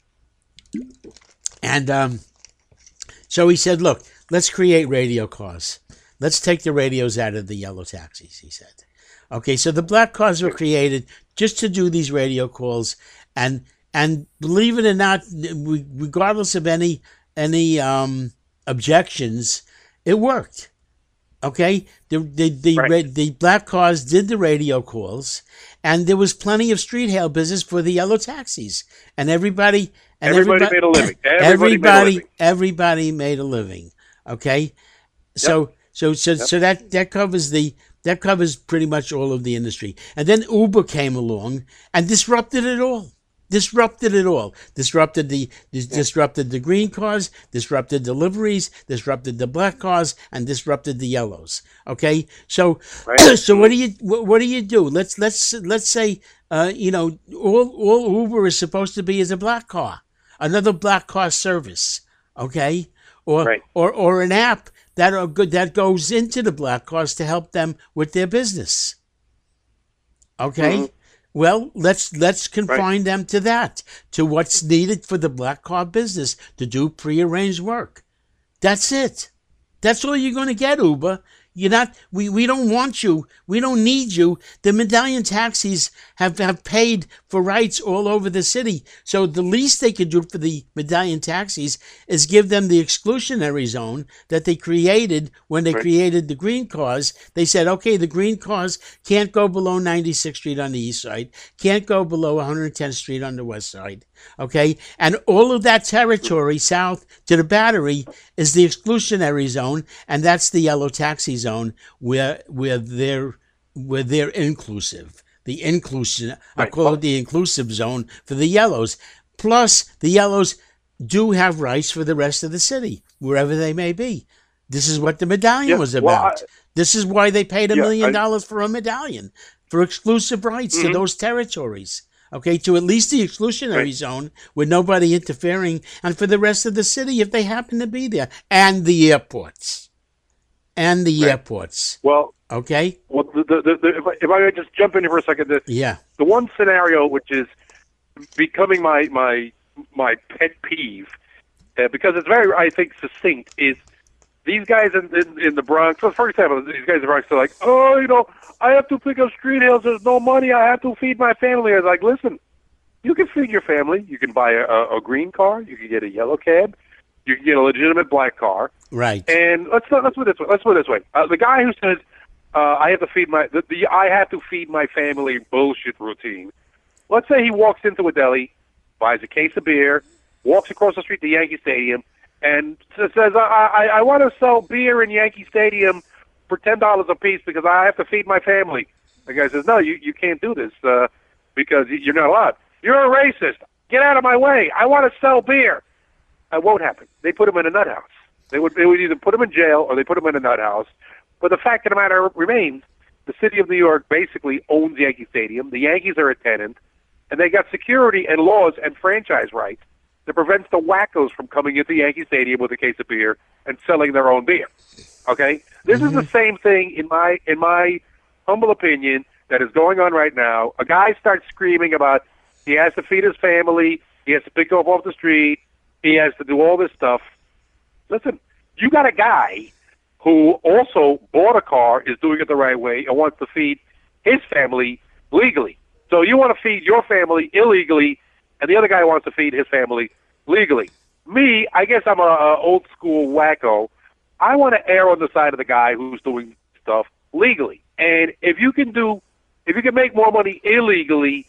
And so he said, "Look, let's create radio cars. Let's take the radios out of the yellow taxis." He said, "Okay." So the black cars were created just to do these radio calls, and believe it or not, regardless of any objections, it worked. Okay, Right. the black cars did the radio calls, and there was plenty of street hail business for the yellow taxis, and Everybody everybody made a living. Everybody made a living. everybody made a living. Okay, Yep. Yep. so that covers that covers pretty much all of the industry, and then Uber came along and disrupted it all. Disrupted it all. Disrupted the green cars, disrupted deliveries, disrupted the black cars, and disrupted the yellows. Okay, so Right. so what do you do? Let's say all Uber is supposed to be is a black car, another black car service. Okay, Right. or an app that are good that goes into the black cars to help them with their business. Okay. Mhm. Well, let's Right. confine them to that, to what's needed for the black car business to do prearranged work. That's it. That's all you're going to get, Uber. You're not. We don't want you. We don't need you. The medallion taxis have paid for rights all over the city. So the least they could do for the medallion taxis is give them the exclusionary zone that they created when they Right. created the green cars. They said, okay, the green cars can't go below 96th Street on the east side, can't go below 110th Street on the west side. Okay, and all of that territory south to the Battery is the exclusionary zone, and that's the yellow taxi zone where they're inclusive. The inclusion, I Right. call it Well, the inclusive zone for the yellows. Plus, the yellows do have rights for the rest of the city, wherever they may be. This is what the medallion yeah. was Well, about. This is why they paid $1 yeah. million for a medallion, for exclusive rights to Mhm. those territories. Okay, to at least the exclusionary Right. zone with nobody interfering, and for the rest of the city if they happen to be there, and the airports, Right. airports. Well, Okay, well. If I could just jump in here for a second, yeah, the one scenario which is becoming my pet peeve, because it's very, I think, succinct, is these guys in the Bronx. So for example, these guys in the Bronx are like, oh, I have to pick up street hails. There's no money. I have to feed my family. I was like, listen, you can feed your family. You can buy a green car. You can get a yellow cab. You can get a legitimate black car. right, And let's put it this way. Let's put it this way. The guy who says I have to feed the I have to feed my family bullshit routine. Let's say he walks into a deli, buys a case of beer, walks across the street to Yankee Stadium, and says, I want to sell beer in Yankee Stadium for $10 a piece because I have to feed my family. The guy says, no, you can't do this because you're not allowed. You're a racist. Get out of my way. I want to sell beer. It won't happen. They put him in a nut house. They would either put him in jail or they put him in a nut house. But the fact of the matter remains, the city of New York basically owns Yankee Stadium. The Yankees are a tenant, and they got security and laws and franchise rights that prevents the wackos from coming into Yankee Stadium with a case of beer and selling their own beer. Okay, this is the same thing in my humble opinion that is going on right now. A guy starts screaming about he has to feed his family, he has to pick up off the street, he has to do all this stuff. Listen, you got a guy who also bought a car, is doing it the right way, and wants to feed his family legally. So you want to feed your family illegally, and the other guy wants to feed his family legally. Me, I guess I'm a old school wacko. I want to err on the side of the guy who's doing stuff legally. And if you can make more money illegally,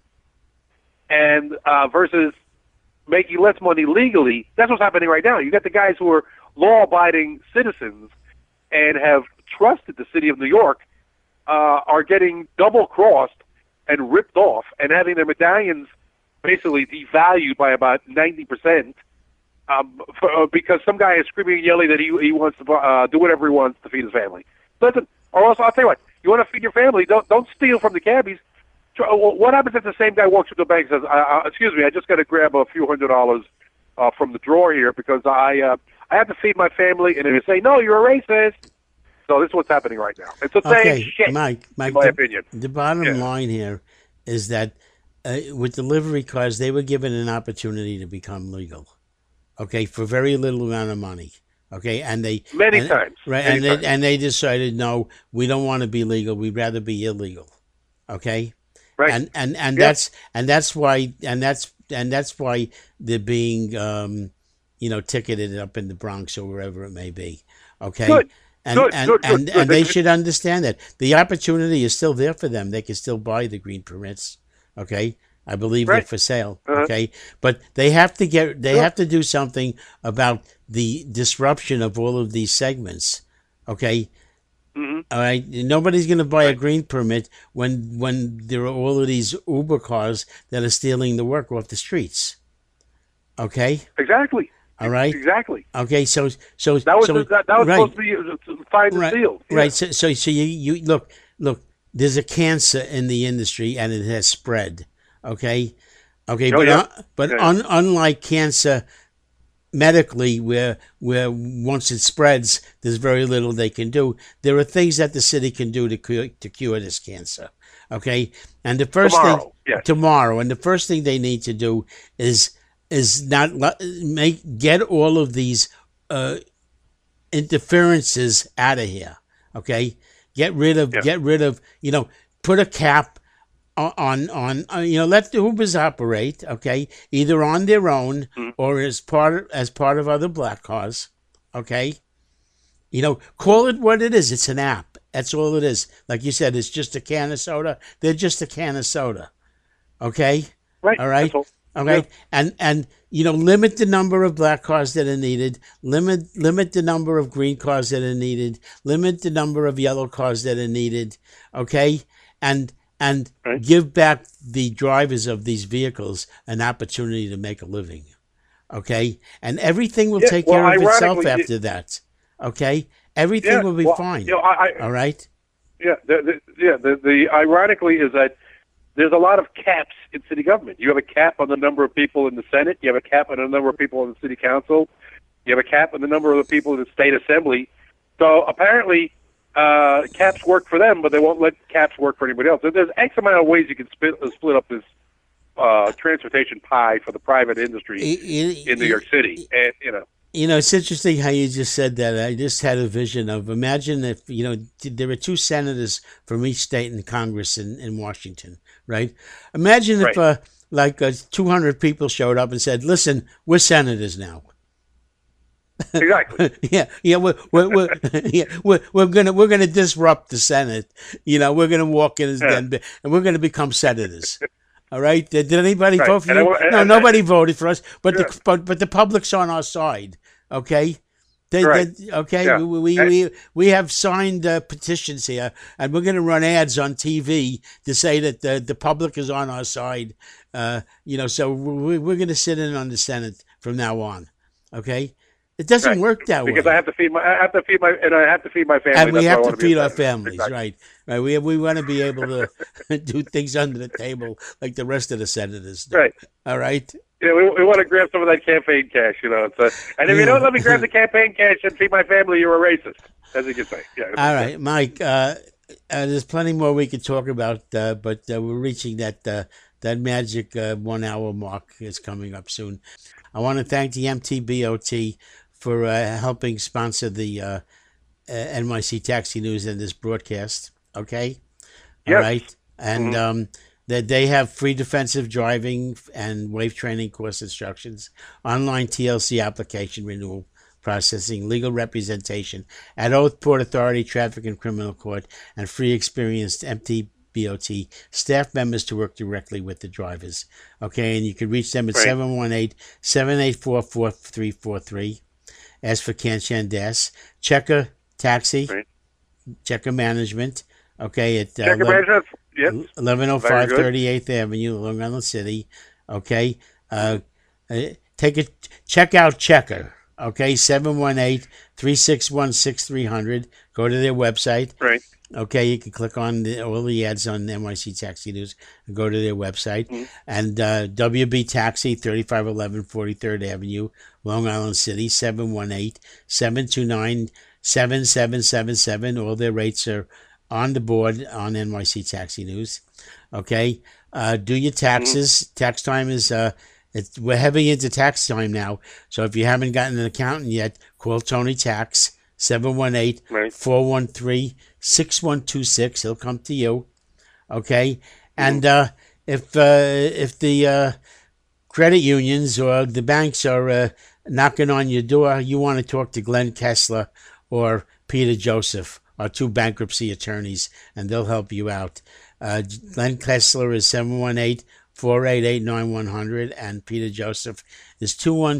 and versus making less money legally, that's what's happening right now. You got the guys who are law-abiding citizens and have trusted the city of New York are getting double-crossed and ripped off and having their medallions basically devalued by about 90% because some guy is screaming and yelling that he wants to do whatever he wants to feed his family. Listen, or else I'll tell you what, you want to feed your family, don't steal from the cabbies. What happens if the same guy walks to the bank and says, excuse me, I just got to grab a few $100 from the drawer here because I have to feed my family, and if you say, no, you're a racist. So this is what's happening right now. It's the same shit, Mike, in my opinion. The bottom line here is that with delivery cars, they were given an opportunity to become legal, okay, for very little amount of money. Okay, and they Many times. They decided, no, we don't want to be legal, we'd rather be illegal. Okay? Right. And that's why they're being ticketed up in the Bronx or wherever it may be. Okay. Good. And Good, and good, and, good, and good. they should understand that the opportunity is still there for them. They can still buy the green permits. Okay, I believe they're Right. for sale. Uh-huh. Okay, but they have to Sure. have to do something about the disruption of all of these segments. Okay, Hmm. all right. Nobody's going to buy a Right. green permit when there are all of these Uber cars that are stealing the work off the streets. Okay, Exactly. all right. Exactly. Okay, so That was so that was right. supposed to be find and Right, sealed. Yeah. right. So you look. There's a cancer in the industry, and it has spread. Okay, okay. Oh, yeah. But Yeah. unlike cancer medically, where once it spreads, there's very little they can do. There are things that the city can do to cure this cancer. Okay, and the first thing Tomorrow. Yes. tomorrow, and the first thing they need to do is not get all of these interferences out of here. Okay, get rid of put a cap on let the Ubers operate. Okay, either on their own or as part of other black cars. Okay, call it what it is. It's an app. That's all it is. Like you said, it's just a can of soda. They're just a can of soda. Okay, Right. all right. That's all. Okay, and limit the number of black cars that are needed. Limit the number of green cars that are needed. Limit the number of yellow cars that are needed. Okay, and Right. give back the drivers of these vehicles an opportunity to make a living. Okay, and everything will Yeah, take well, care of itself ironically, after that. Okay, everything Yeah. will be Well, fine. I All right. yeah. The ironically is that there's a lot of caps in city government. You have a cap on the number of people in the Senate. You have a cap on the number of people in the city council. You have a cap on the number of the people in the state assembly. So apparently, caps work for them, but they won't let caps work for anybody else. So there's X amount of ways you can split up this transportation pie for the private industry in New York City, and It's interesting how you just said that. I just had a vision of imagine if, there were two senators from each state in Congress in Washington, right? Imagine if, Right. 200 people showed up and said, listen, we're senators now. exactly. Yeah, we're gonna disrupt the Senate. We're gonna walk in and we're gonna become senators. All right. Did anybody Right. vote for And I you? wa- and- No, and- nobody voted for us. But Sure. but the public's on our side. Okay. Right. Okay. Yeah. We have signed petitions here, and we're going to run ads on TV to say that the public is on our side. So we're going to sit in on the Senate from now on. Okay. It doesn't Right. work that Because way. I have to feed my family. And we That's why have I to wanna be feed a our senator. families, Exactly. right? We want to be able to do things under the table like the rest of the senators do. Right. All right. We want to grab some of that campaign cash, and if you don't let me grab the campaign cash and feed my family, you're a racist, as you could say. Yeah. All right, Mike. There's plenty more we could talk about, but we're reaching that magic 1 hour mark is coming up soon. I want to thank the MTBOT for helping sponsor the NYC Taxi News and this broadcast. Okay, all Yes. right, and that they have free defensive driving and wave training course instructions, online TLC application renewal processing, legal representation at Oath Port Authority, Traffic and Criminal Court, and free experienced MTBOT staff members to work directly with the drivers. Okay, and you can reach them at Right. 718-784-4343. Ask for Ken Chandas. Checker Taxi, Right. Checker Management. Okay, at Check your management. Yes. 1105 Very good. 38th Avenue, Long Island City. Okay, check out Checker. Okay, 718-361-6300. Go to their website. Right. Okay, you can click on all the ads on NYC Taxi News and go to their website. And WB Taxi, 3511 43rd Avenue, Long Island City, 718-729-7777. All their rates are on the board on NYC Taxi News. Okay, do your taxes. Tax time is we're heavy into tax time now. So if you haven't gotten an accountant yet, call Tony Tax, 718-413-6126. He'll come to you. Okay, and if the credit unions or the banks are knocking on your door, you want to talk to Glenn Kessler or Peter Joseph, our two bankruptcy attorneys, and they'll help you out. Glenn Kessler is 718-488-9100, and Peter Joseph is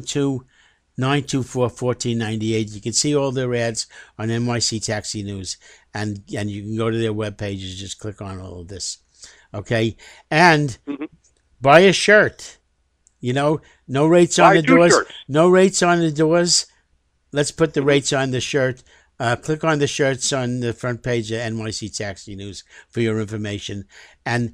212-924-1498. You can see all their ads on NYC Taxi News, and you can go to their web pages. Just click on all of this, okay? And buy a shirt. No rates on the doors. Shirts. No rates on the doors. Let's put the rates on the shirt. Click on the shirts on the front page of NYC Taxi News for your information. And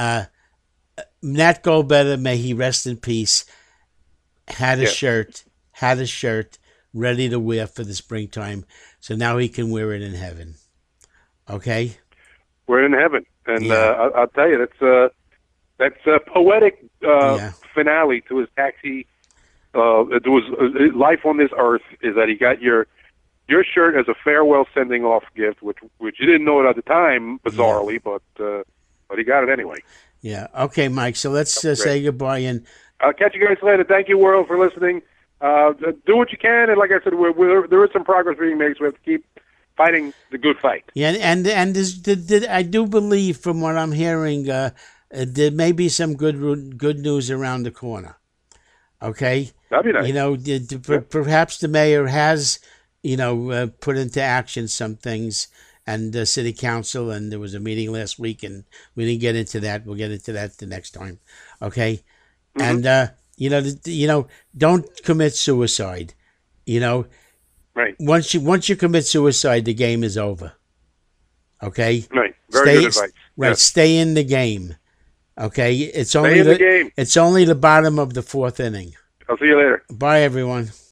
Nat Goldbetter, may he rest in peace, had a shirt ready to wear for the springtime. So now he can wear it in heaven. Okay? We're in heaven. And I'll tell you, that's a poetic finale to his taxi. It was life on this earth is that he got your shirt as a farewell sending off gift, which you didn't know it at the time, bizarrely, but he got it anyway. Yeah. Okay, Mike. So let's say goodbye, and I'll catch you guys later. Thank you, world, for listening. Do what you can, and like I said, there is some progress being made, so we have to keep fighting the good fight. Yeah, and I do believe, from what I'm hearing, there may be some good news around the corner. Okay, that'd be nice. Perhaps the mayor has, put into action some things, and the city council, and there was a meeting last week, and we didn't get into that. We'll get into that the next time. Okay, and don't commit suicide. Right. Once you commit suicide, the game is over. Okay. Right. Very good advice. Right. Yes. Stay in the game. Okay. It's only the game. It's only the bottom of the fourth inning. I'll see you later. Bye, everyone.